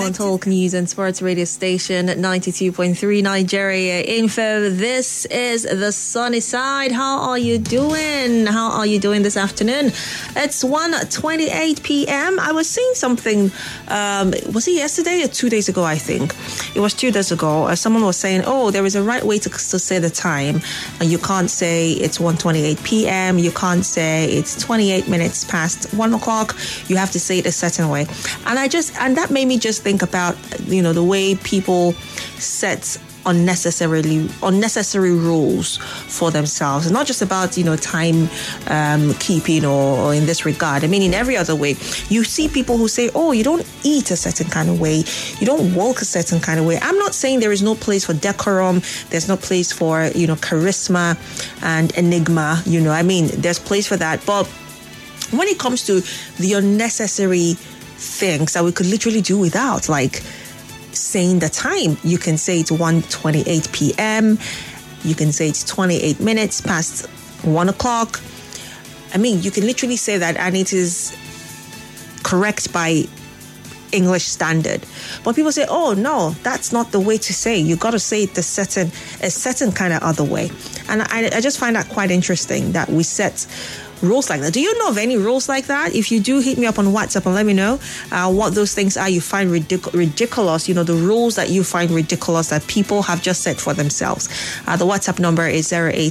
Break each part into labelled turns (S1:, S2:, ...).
S1: one talk news and sports radio station at 92.3 Nigeria Info. This is the sunny side. How are you doing? How are you doing this afternoon? It's 1:28 p.m. I was seeing something, was it yesterday or 2 days ago, I think? It was 2 days ago. Someone was saying, there is a right way to say the time. You can't say it's 1:28 p.m. You can't say it's 28 minutes past 1 o'clock. You have to say it a certain way. And that made me just think about, the way people set unnecessary rules for themselves. It's not just about, time keeping or in this regard. I mean, in every other way, you see people who say, you don't eat a certain kind of way. You don't walk a certain kind of way. I'm not saying there is no place for decorum. There's no place for, charisma and enigma. There's place for that. But when it comes to the unnecessary things that we could literally do without, like saying the time, you can say it's 1:28 p.m. You can say it's 28 minutes past 1 o'clock. You can literally say that and it is correct by English standard. But people say, no, that's not the way to say. You got to say it a certain kind of other way. And I just find that quite interesting that we set rules like that. Do you know of any rules like that? If you do, hit me up on WhatsApp and let me know what those things are you find ridiculous. The rules that you find ridiculous that people have just set for themselves. The WhatsApp number is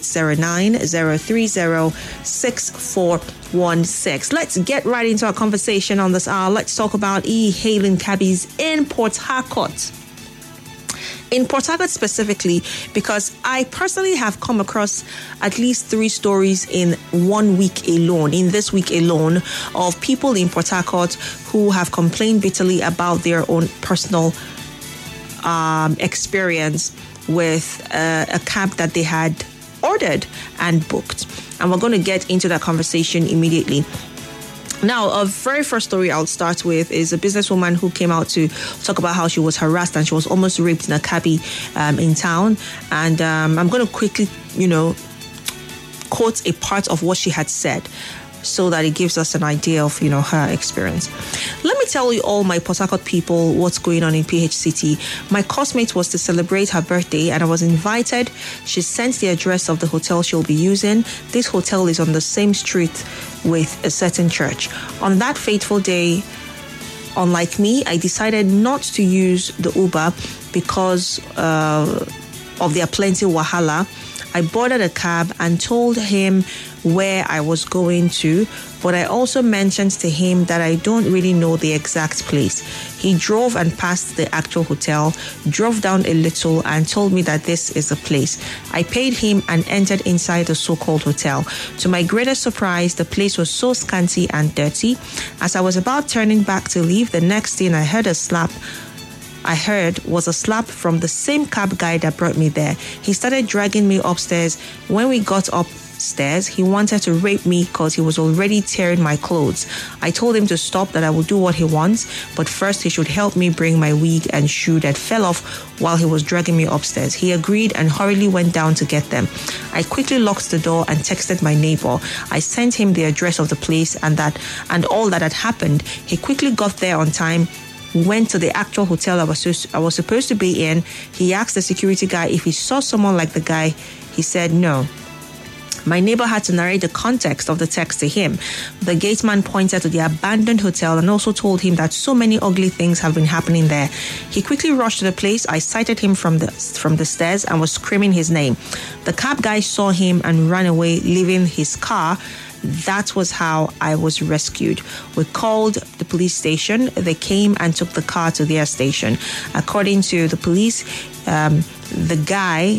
S1: 0809-030-6416. Let's get right into our conversation on this hour. Let's talk about e-hailing cabbies in Port Harcourt. In Port Harcourt specifically, because I personally have come across at least 3 stories in 1 week alone, in this week alone, of people in Port Harcourt who have complained bitterly about their own personal experience with a cab that they had ordered and booked. And we're going to get into that conversation immediately. Now, a very first story I'll start with is a businesswoman who came out to talk about how she was harassed and she was almost raped in a cabbie in town. And I'm going to quickly, quote a part of what she had said so that it gives us an idea of, her experience. Let me tell you all, my Port Harcourt people, what's going on in PH City. My coursemate was to celebrate her birthday and I was invited. She sent the address of the hotel she'll be using. This hotel is on the same street with a certain church. On that fateful day, unlike me, I decided not to use the Uber because of their plenty wahala. I boarded a cab and told him where I was going to, but I also mentioned to him that I don't really know the exact place. He drove and passed the actual hotel, drove down a little and told me that this is the place. I paid him and entered inside the so-called hotel. To my greatest surprise, the place was so scanty and dirty. As I was about turning back to leave, the next thing I heard was a slap from the same cab guy that brought me there. He started dragging me upstairs. When we got upstairs, he wanted to rape me because he was already tearing my clothes. I told him to stop, that I will do what he wants, but first he should help me bring my wig and shoe that fell off while he was dragging me upstairs. He agreed and hurriedly went down to get them. I quickly locked the door and texted my neighbor. I sent him the address of the place and all that had happened. He quickly got there on time, went to the actual hotel I was supposed to be in. He asked the security guy if he saw someone like the guy. He said no. My neighbor had to narrate the context of the text to him. The gateman pointed to the abandoned hotel and also told him that so many ugly things have been happening there. He quickly rushed to the place. I sighted him from the stairs and was screaming his name. The cab guy saw him and ran away, leaving his car. That was how I was rescued. We called the police station. They came and took the car to their station. According to the police, the guy,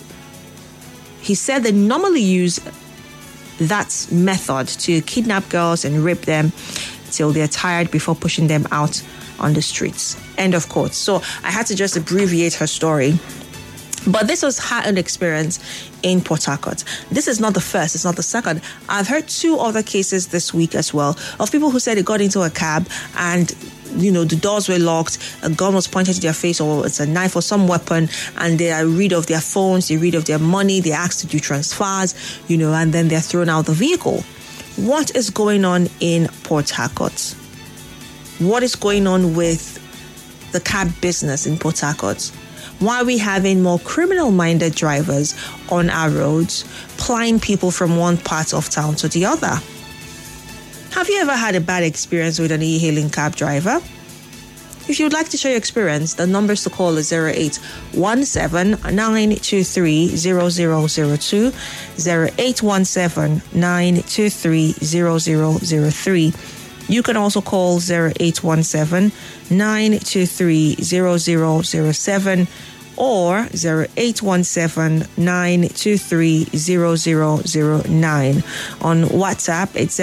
S1: he said they normally use that method to kidnap girls and rape them till they're tired before pushing them out on the streets. End of quote. So I had to just abbreviate her story. But this was her own experience in Port Harcourt. This is not the first, it's not the second. I've heard 2 other cases this week as well of people who said they got into a cab and, the doors were locked, a gun was pointed to their face, or it's a knife or some weapon, and they are rid of their phones, they rid of their money, they asked to do transfers, and then they're thrown out the vehicle. What is going on in Port Harcourt? What is going on with the cab business in Port Harcourt? Why are we having more criminal-minded drivers on our roads, plying people from one part of town to the other? Have you ever had a bad experience with an e-hailing cab driver? If you would like to share your experience, the numbers to call is 0817-923-0002, 0817-923-0003. You can also call 0817-923-0007 or 0817-923-0009. On WhatsApp, it's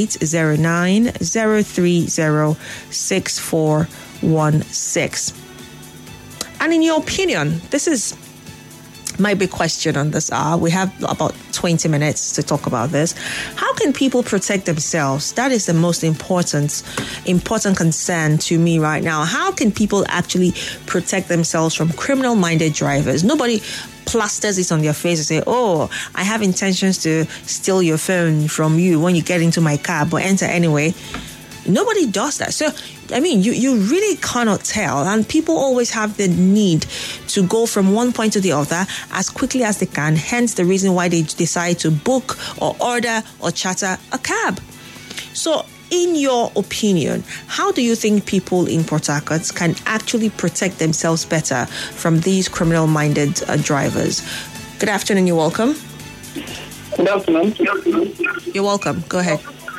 S1: 0809-030-6416. And in your opinion, this is my big question on this hour. We have about 20 minutes to talk about this. How can people protect themselves? That is the most important concern to me right now. How can people actually protect themselves from criminal-minded drivers? Nobody plasters it on their face and say, oh, I have intentions to steal your phone from you when you get into my cab, but enter anyway. Nobody does that. So, I mean, you really cannot tell. And people always have the need to go from one point to the other as quickly as they can. Hence the reason why they decide to book or order or charter a cab. So, in your opinion, how do you think people in Port Harcourt can actually protect themselves better from these criminal-minded drivers? Good afternoon. You're welcome.
S2: Good afternoon.
S1: You're welcome. Go ahead.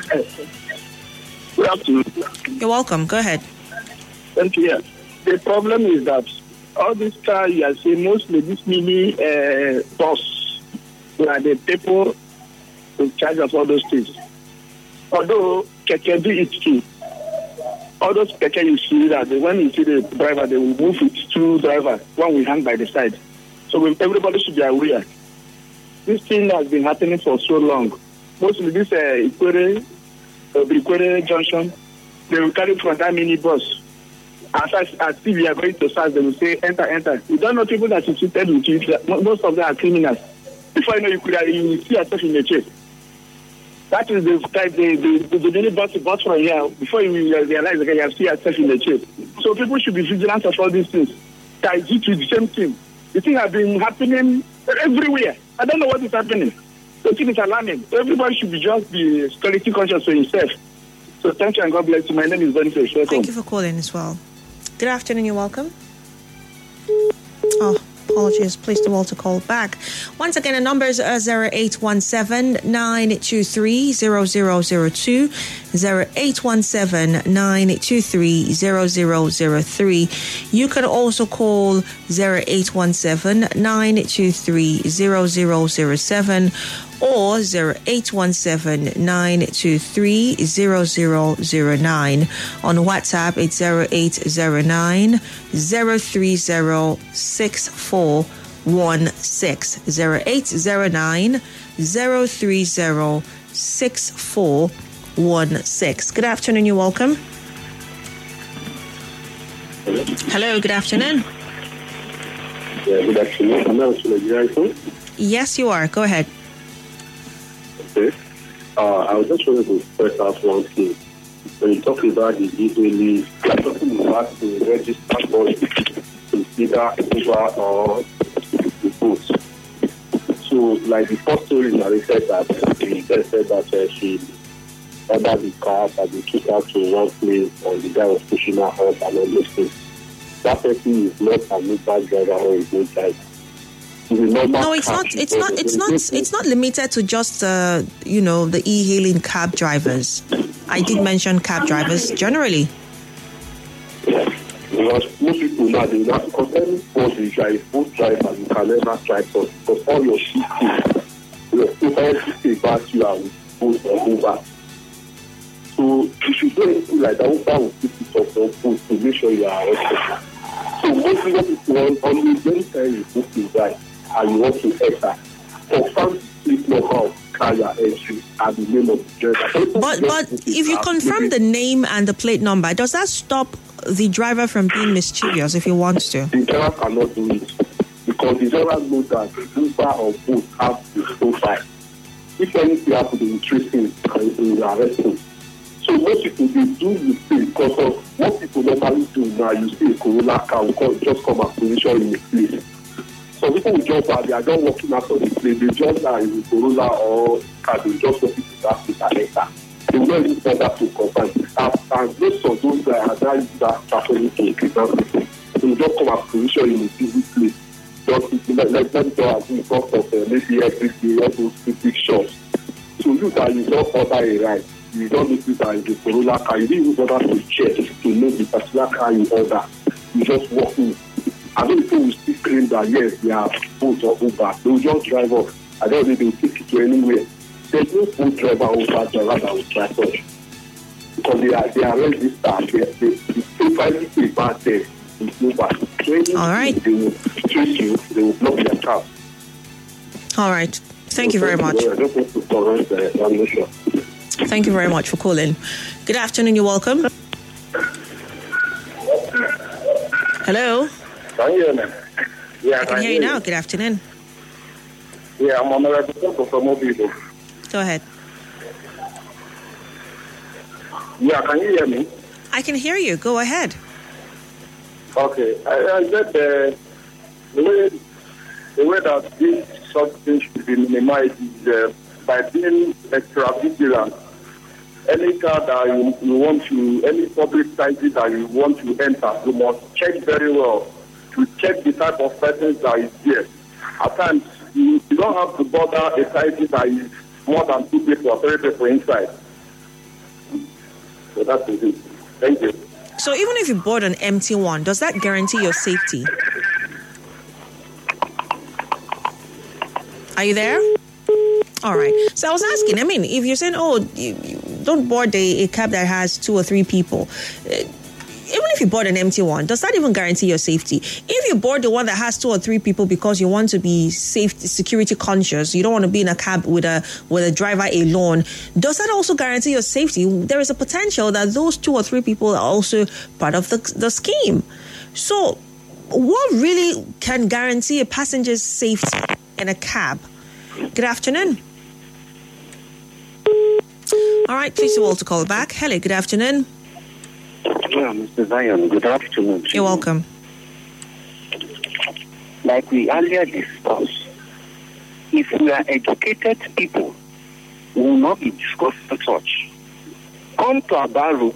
S2: Good afternoon.
S1: You're welcome. Go ahead.
S2: Thank you. The problem is that all this car you are seeing, mostly this mini bus, they are the people in charge of all those things. Although Keke do it too. All those Keke you see that when you see the driver, they will move with two drivers. One will hang by the side. So everybody should be aware. This thing has been happening for so long. Mostly this Ikwere Junction, they will carry from that mini bus. As if we are going to SARS, they will say, enter. You don't know people that you treated with you. Most of them are criminals. Before you know, you see yourself in the chase. That is the type the mini bus from here. Before you realize, okay, you have seen yourself in the chase. So people should be vigilant of all these things. That is due to the same thing. The thing has been happening everywhere. I don't know what is happening. The thing is alarming. So everybody should be security conscious for himself. So thank you and God bless you. My name is Boniface.
S1: Thank you for calling as well. Good afternoon. You're welcome. Oh, apologies. Please do all to call back. Once again, the numbers are 0817-923-0002, 0817-923-0003. You can also call 0817-923-0007 or 0817-923-0009. On WhatsApp, it's 0809-030-6416. 0809-030-6416. Good afternoon. You're welcome. Hello. Good afternoon.
S3: Yeah, good afternoon. I'm not
S1: Yes, you are. Go ahead.
S3: Okay. I was just wanted to first ask one thing. When you talk about the e-hailing, you're talking about the registered body to either Uber or the boat. So, like the first story narrated that the girl said that she ordered the car that they took her to one place and the guy was pushing her up and all those things. That person is not an Uber driver or a boat driver.
S1: No, it's not. It's not limited to just the e-hailing cab drivers. I did mention cab drivers generally.
S3: Yeah, because most people now they not because any bus you drive, both driver you can never drive bus because all your shifting, everything about you are with both or Uber. So you should do anything like that. Uber will keep it up for both to make sure you are responsible. So most people always very time you book you drive. And you want to enter, confirm the plate number of car you are entering and the name of the driver.
S1: But if you confirm the name and the plate number, does that stop the driver from being mischievous if he wants to?
S3: The driver cannot do it because the driver knows that the Uber or both have the profile. If anything happens, they will trace him and they will arrest him. So most people, they do mistake because of what people normally do now. You see a Corolla car will just come and position in a place. So people will just they are just walking out of the place. They just are in a Corolla or car. They just walk into that place and enter. They will not even bother to confirm. And most of those guys are using that traffic to kidnap people. They will just come and position in a busy place. Just let them go in front of maybe every day, all those big shops. So you that you don't order a ride. You don't notice that it's a Corolla car. You didn't even bother to check to know the particular car you order. You just walk in. I know people will still claim that yes, they are Bolt or Uber. They will just drive off. I don't know they will take it to anywhere. There's no Bolt driver or Uber driver that will try such. Because they are registered. They finally pay back there.
S1: All right.
S3: They will trace you. They will block your car.
S1: All right. Thank you very much. Thank you very much for calling. Good afternoon. You're welcome. Hello.
S4: Can you hear me? Yeah,
S1: I can hear you now. Good afternoon.
S4: Yeah, I'm on the representative from Mobile.
S1: Go ahead.
S4: Yeah, can you hear me?
S1: I can hear you. Go ahead.
S4: Okay. I said the way that this sort of thing should be minimized is by being extra vigilant. Any car that you want to, any public taxi that you want to enter, you must check very well to check the type of persons that is there. At times, you don't have to bother a taxi that is more than 2 people or 3 people inside. So that's it. Thank you.
S1: So even if you board an empty one, does that guarantee your safety? Are you there? All right. So I was asking, I mean, if you're saying, you don't board a cab that has 2 or 3 people, even if you board an empty one, does that even guarantee your safety? If you board the one that has 2 or 3 people because you want to be security conscious, you don't want to be in a cab with a driver alone, does that also guarantee your safety? There is a potential that those 2 or 3 people are also part of the scheme. So what really can guarantee a passenger's safety in a cab? Good afternoon. All right, please do all to call back. Hello, good afternoon.
S5: Yeah, Mr. Zion, good afternoon.
S1: You're welcome.
S5: Like we earlier discussed, if we are educated people, we will not be discussing such. Come to Abaru.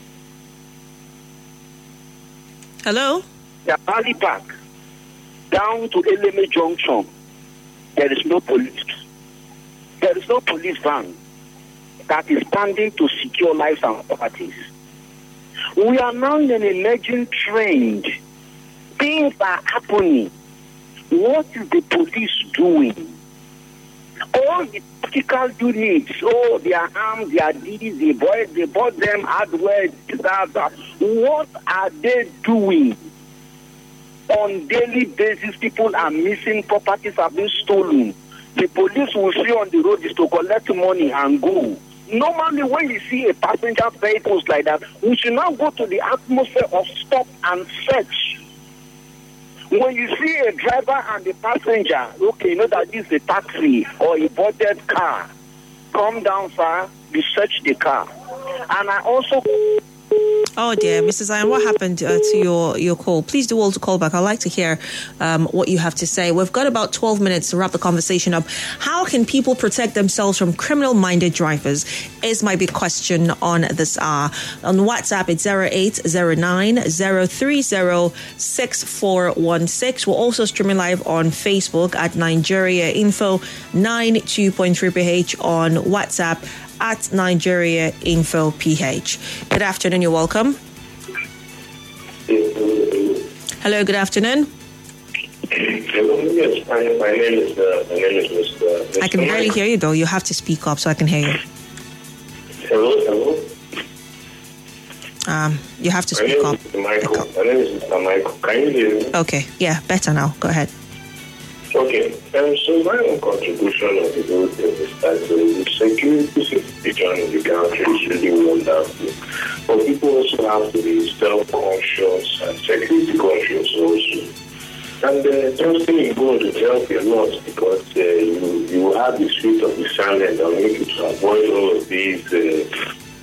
S1: Hello?
S5: Yabali Park, down to Eleme Junction, there is no police. There is no police van that is standing to secure lives and properties. We are now in an emerging trend. Things are happening. What is the police doing? All the tactical units, they are armed, they are these, they bought them hardware, that. What are they doing? On daily basis, people are missing, properties are being stolen. The police will see on the road is to collect money and go. Normally, when you see a passenger vehicles like that, we should now go to the atmosphere of stop and search. When you see a driver and a passenger, okay, you know that this is a taxi or a boarded car. Come down, sir, you search the car. And I also...
S1: Oh dear, Mr. Zion, what happened to your call? Please do all to call back. I'd like to hear what you have to say. We've got about 12 minutes to wrap the conversation up. How can people protect themselves from criminal-minded drivers is my big question on this hour. On WhatsApp, it's 0809-030-6416. We're also streaming live on Facebook at Nigeria Info 92.3 PH on WhatsApp at Nigeria Info PH. Good afternoon, you're welcome. Hello, good afternoon.
S6: Yes, my name is Mr.
S1: I can barely hear you though. You have to speak up so I can hear you.
S6: Hello.
S1: You have to speak up.
S6: My name is Mr. Michael. Can you hear me?
S1: Okay, yeah, better now. Go ahead.
S6: Okay, so my own contribution of the whole thing is that the security situation in the country is really wonderful. But people also have to be self-conscious and security conscious also. And trusting in God will help a lot because you will have the spirit of discernment that will make you to avoid all of these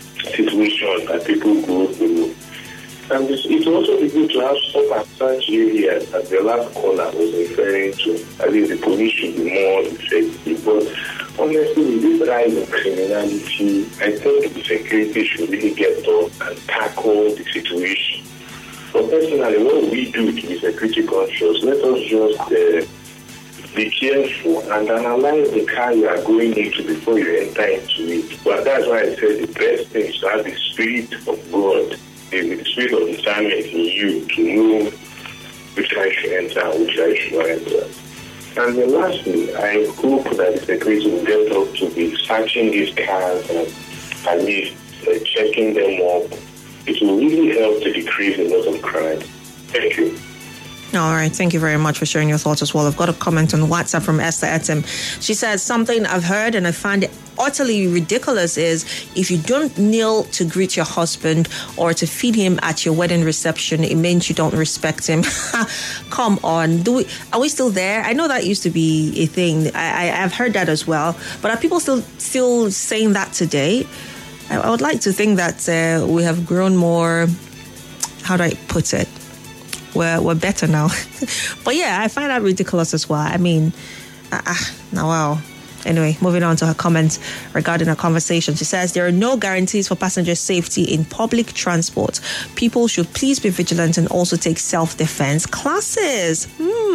S6: situations that people go through. And it will also be good to have some at such areas as the last caller was referring to. I think the police should be more effective. But honestly, with this rise in criminality, I think the security should really get up and tackle the situation. But personally, what we do to be security conscious, let us just be careful and analyze the car you are going into before you enter into it. But that's why I said the best thing is to have the Spirit of God, the Spirit of discernment in you to know which I should enter and which I should not enter. And then lastly, I hope that the security will get up to be searching these cars and at least checking them up. It will really help to decrease a lot of crime. Thank you.
S1: All right. Thank you very much for sharing your thoughts as well. I've got a comment on WhatsApp from Esther Etim. She says, something I've heard and I find it utterly ridiculous is if you don't kneel to greet your husband or to feed him at your wedding reception, it means you don't respect him. Come on. Are we still there? I know that used to be a thing. I've heard that as well. But are people still saying that today? I would like to think that we have grown more, how do I put it? We're better now. But yeah, I find that ridiculous as well. I mean, now wow. Anyway, moving on to her comments regarding our conversation. She says, there are no guarantees for passenger safety in public transport. People should please be vigilant and also take self-defense classes.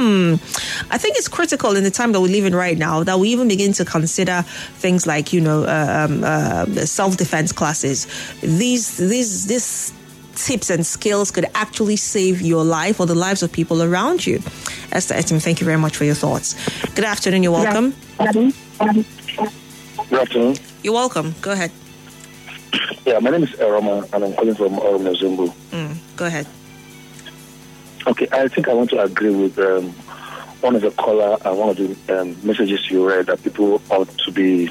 S1: I think it's critical in the time that we live in right now that we even begin to consider things like, self-defense classes. These tips and skills could actually save your life or the lives of people around you. Esther Etim, thank you very much for your thoughts. Good afternoon. You're welcome.
S7: Good afternoon.
S1: You're welcome. Go ahead.
S7: Yeah, my name is Eroma, and I'm calling from Oromia Zumbu.
S1: Go ahead.
S7: Okay, I think I want to agree with one of the caller and one of the messages you read that people ought to be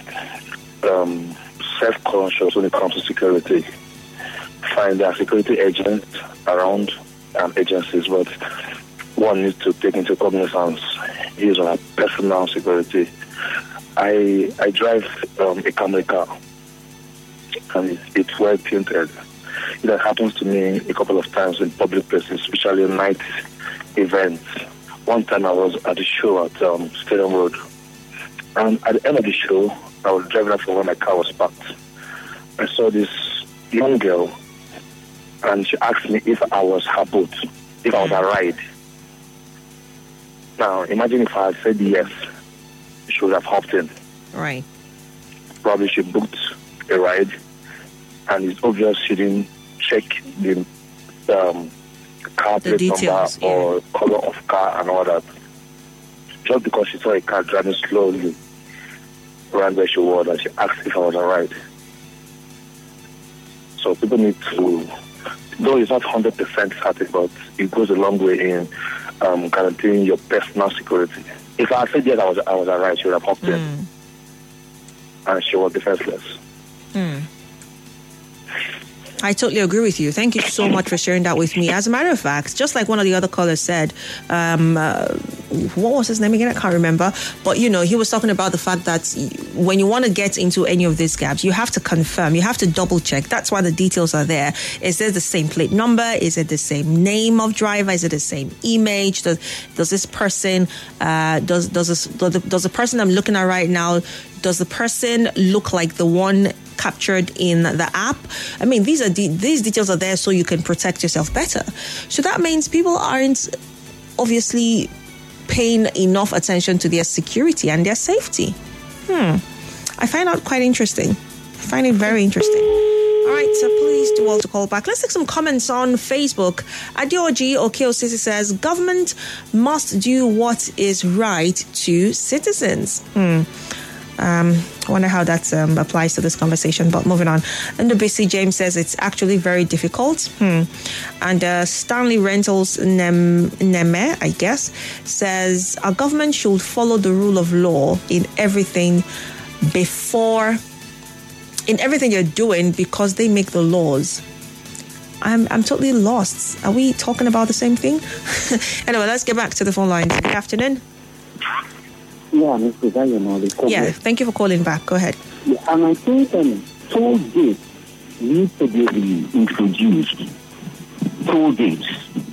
S7: self-conscious when it comes to security. Find their security agents around agencies, but one needs to take into cognizance his or her personal security. I drive a Camry car, and it's well painted. That happens to me a couple of times in public places, especially night events. One time I was at a show at Stadium Road, and at the end of the show, I was driving up from where my car was parked. I saw this young girl, and she asked me if I was her boat, if I was a ride. Now, imagine if I had said yes, she would have hopped in.
S1: Right.
S7: Probably she booked a ride, and it's obvious she didn't check the car plate number or color of car and all that. Just because she saw a car driving slowly around where she was, and she asked if I was a ride. So people need to, though it's not 100% certain, but it goes a long way in guaranteeing your personal security. If I said yes, I was alright, she would have hopped in, and she was defenseless.
S1: I totally agree with you. Thank you so much for sharing that with me. As a matter of fact, just like one of the other callers said, what was his name again? I can't remember. But, he was talking about the fact that when you want to get into any of these cabs, you have to confirm, you have to double check. That's why the details are there. Is there the same plate number? Is it the same name of driver? Is it the same image? Does this person, does the person I'm looking at right now, does the person look like the one captured in the app? I mean, these details are there so you can protect yourself better. So that means people aren't obviously paying enough attention to their security and their safety. I find that quite interesting. I find it very interesting. All right, so please do all to call back. Let's take some comments on Facebook. Adioji Okeosisi says, government must do what is right to citizens. I wonder how that applies to this conversation, but moving on. And the BC James says it's actually very difficult. And Stanley Rentals Neme, I guess, says our government should follow the rule of law in everything you're doing because they make the laws. I'm totally lost. Are we talking about the same thing? Anyway, let's get back to the phone lines. Good afternoon.
S8: Yeah, Mr. Dayan,
S1: yeah, thank you for calling back. Go ahead.
S8: Yeah, and I think toll gate needs to be introduced. Toll gates.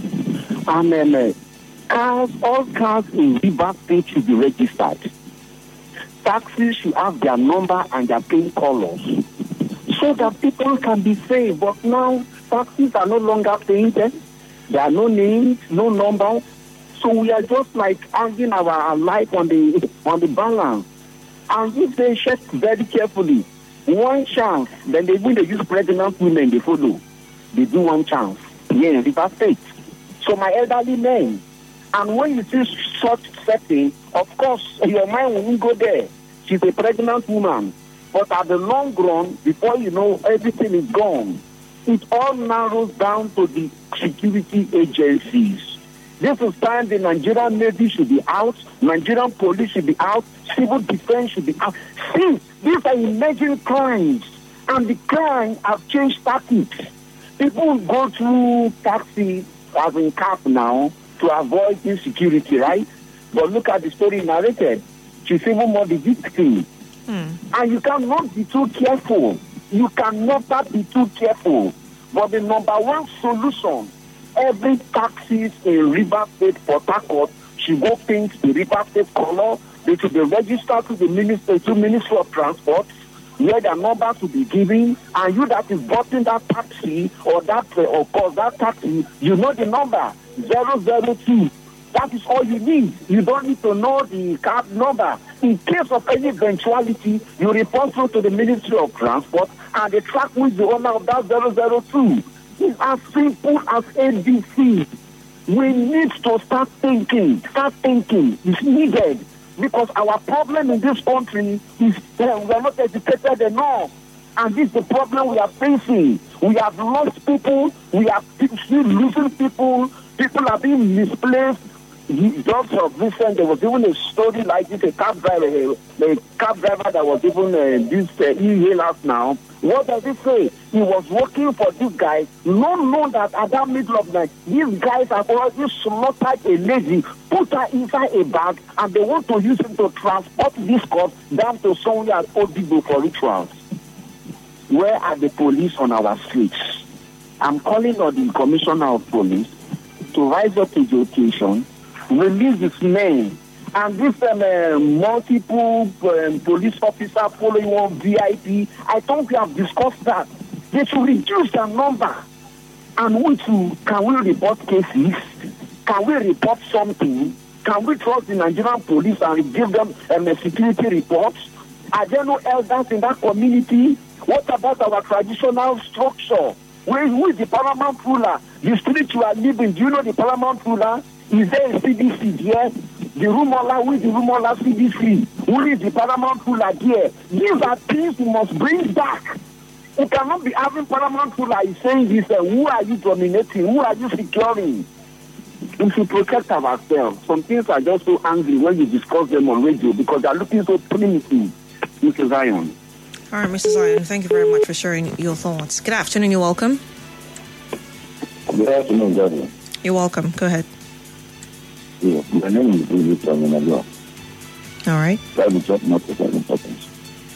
S8: And all cars in River State should be registered. Taxis should have their number and their paint colors so that people can be safe. But now, taxis are no longer painted. There are no names, no numbers. So we are just like hanging our life on the balance. And if they check very carefully, one chance, then they use pregnant women, they follow. They do one chance here in River State. So my elderly men, and when you see such setting, of course, your mind won't go there. She's a pregnant woman. But at the long run, before you know, everything is gone. It all narrows down to the security agencies. This is time the Nigerian Navy should be out, Nigerian police should be out, civil defense should be out. See, these are emerging crimes, and the crime have changed tactics. People go through taxi as in cab now to avoid insecurity, right? But look at the story narrated. She's even more the victim. And you cannot be too careful. You can never be too careful. But the number one solution, every taxis in River State, Port Harcourt, should go paint the River State color. They should be registered to the Ministry of Transport, where their number to be given, and you that is boughting that taxi or that taxi, you know the number 002. That is all you need. You don't need to know the cab number. In case of any eventuality, you report through to the Ministry of Transport, and they track who is the owner of that 002. It's as simple as ABC. We need to start thinking. It's needed. Because our problem in this country is we are not educated enough. And this is the problem we are facing. We have lost people. We are still losing people. People are being misplaced. Just of recent, there was even a story like this, a cab driver that was even this e-hailers now. What does it say? He was working for this guy, not knowing that at that middle of night, these guys have already slaughtered a lady, put her inside a bag, and they want to use him to transport this corpse down to somewhere at Odibo for rituals. Where are the police on our streets? I'm calling on the Commissioner of Police to rise up to the occasion, release this men, and this multiple police officer following one VIP. I thought we have discussed that. They should reduce their number. And can we report cases? Can we report something? Can we trust the Nigerian police and give them security reports? Are there no elders in that community? What about our traditional structure? Who is the paramount ruler? The street you are living, do you know the paramount ruler? Is there a CDC here? The Rumola, who is the Rumola CDC? Who is the paramount ruler here? These are things we must bring back. We cannot be having paramount ruler saying this, who are you dominating? Who are you securing? We should protect ourselves. Some things are just so angry when you discuss them on radio because they are looking so primitive. Mr. Zion.
S1: All right, Mr. Zion, thank you very much for sharing your thoughts. Good afternoon, you're welcome.
S8: Good afternoon, Governor.
S1: You're welcome. Go ahead.
S8: Yeah, my name is David from Managua.
S1: All right.
S8: That is just not of importance.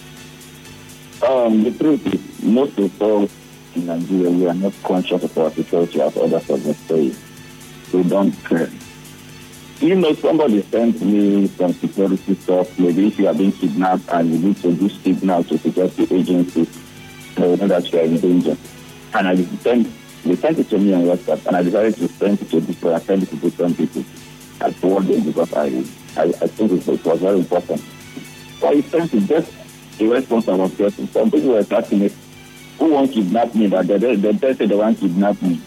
S8: The truth is, most of us in Nigeria, we are not conscious of our security as others have say. We don't care. You know, somebody sent me some security stuff. Maybe if you are being kidnapped and you need to do signal to security agencies, they will know that you are in danger. And they sent it to me on WhatsApp, and I decided to send it to people. I sent it to different people. I forwarded because I think it was very important. So I sent it just a response I was getting. Some people were asking me, who won't kidnap me? That they say they want to kidnap me.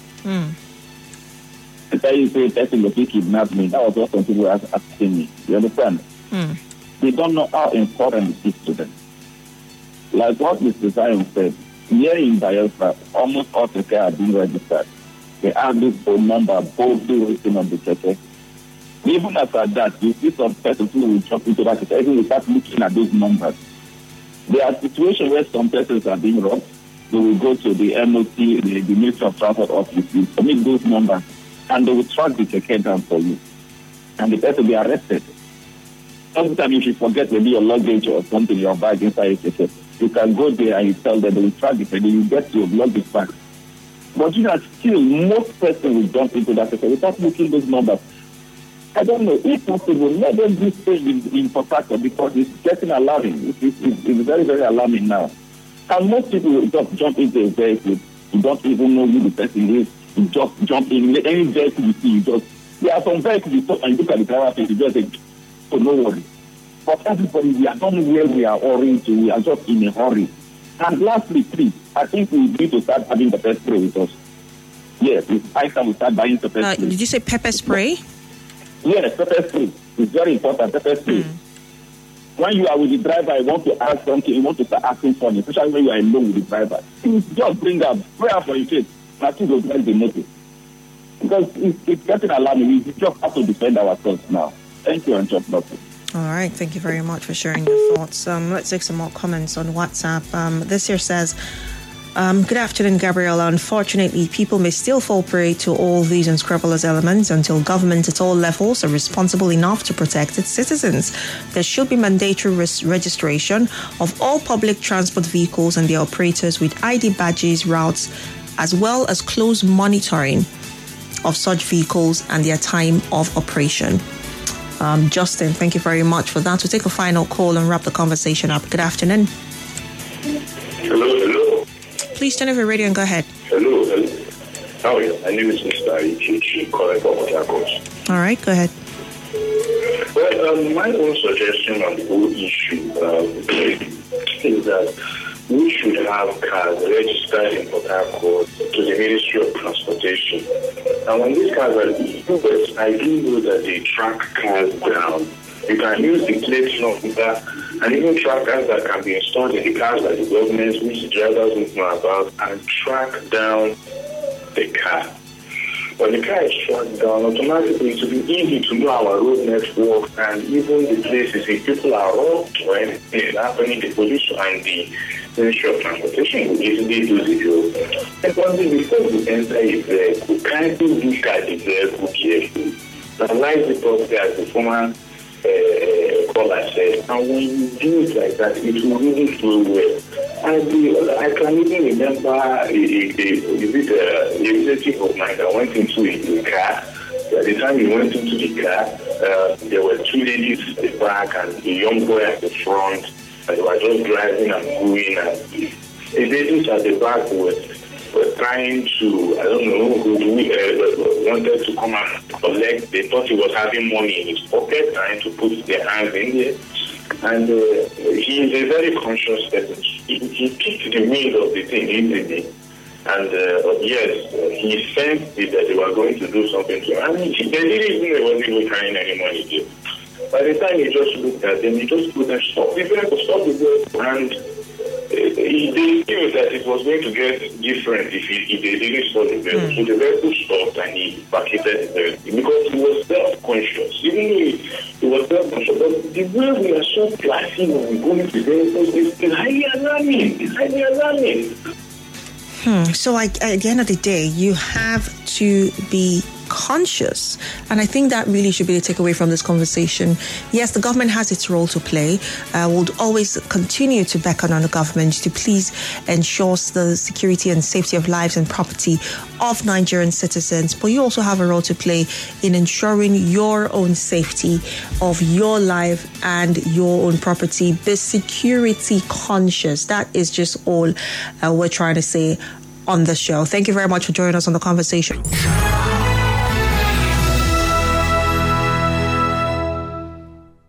S8: I tell you, say, person will kidnap me. That was what some people were asking me. You understand? They don't know how important it is to them. Like what Mr. Zion said, here in Biafra, almost all the care are being registered. They have this phone number boldly written on the check. Even after that, you see some persons who will jump into that check and will start looking at those numbers. There are situations where some persons are being robbed. They will go to the MOT, the Ministry of Transport office, submit those numbers, and they will track the check down for you. And the person will be arrested. Sometimes if you forget maybe your luggage or something, your bag inside your check, You can go there and you tell them, they will track it, and then you get your blood back. But still, most persons will jump into that sector without looking those numbers. I don't know, if possible, let them do things in Port Harcourt because it's getting alarming. It's very, very alarming now. And most people will just jump into a vehicle. You don't even know who the person is. You just jump in. Any vehicle you see, there are some vehicles you stop and you look at the driver face, you just say, oh, no worry. But everybody, we are not where we are hurrying to. We are just in a hurry. And lastly, please, I think we need to start having the pepper spray with us. Yes, it's high time we start buying pepper spray.
S1: Did you say pepper spray?
S8: Yes, pepper spray. It's very important, pepper spray. When you are with the driver, you want to ask something, you want to start asking for it, especially when you are alone with the driver. Just bring up, pray for your face. Nothing will drive the motor. Because it's getting alarming. We just have to defend ourselves now. Thank you, and just nothing.
S1: All right. Thank you very much for sharing your thoughts. Let's take some more comments on WhatsApp. This here says, good afternoon, Gabriella. Unfortunately, people may still fall prey to all these unscrupulous elements until government at all levels are responsible enough to protect its citizens. There should be mandatory registration of all public transport vehicles and their operators with ID badges, routes, as well as close monitoring of such vehicles and their time of operation. Justin, thank you very much for that. We'll take a final call and wrap the conversation up. Good afternoon.
S6: Hello.
S1: Please turn off your radio and go ahead.
S6: Hello. How are you? My name is Mr. Ichichi, calling from Port Harcourt.
S1: All right, go ahead.
S6: Well, my own suggestion on the whole issue is that we should have cars registered in Port Harcourt to the Ministry of Transportation. And when these cars are used, I do know that they track cars down. You can use the plate number and even trackers that can be installed in the cars by the government, which the drivers don't know about, and track down the car. When the car is tracked down, automatically it will be easy to know our road network and even the places if people are robbed or anything happening, the police and the Ministry of Transportation will easily do the job. Secondly, before we enter a vehicle, kindly look at the vehicle carefully. Analyze the property as the former caller said, and when you do it like that, it will really flow well. And I can even remember a relative of mine that went into a car. At the time he went into the car, there were two ladies at the back and a young boy at the front. And they were just driving and going. And the ladies at the back were trying to, I don't know, wanted to come and collect. They thought he was having money in his pocket, trying to put their hands in there. And he is a very conscious person. He picked the wheel of the thing easily. And yes, he sensed that they were going to do something to him. I mean, they didn't even know he wasn't even carrying any money there. By the time he just looked at them, he just put them, stop the vehicle, and they knew that it was going to get different if they didn't stop the vehicle. So the vehicle stopped and he vacated the vehicle because he was self-conscious. Even though he was self-conscious, but the way we are so classy when we go into vehicles is highly alarming. It's highly alarming.
S1: So at the end of the day, you have to be conscious. And I think that really should be the takeaway from this conversation. Yes, the government has its role to play. We'll always continue to beckon on the government to please ensure the security and safety of lives and property of Nigerian citizens. But you also have a role to play in ensuring your own safety of your life and your own property. Be security conscious. That is just all we're trying to say on the show. Thank you very much for joining us on the conversation.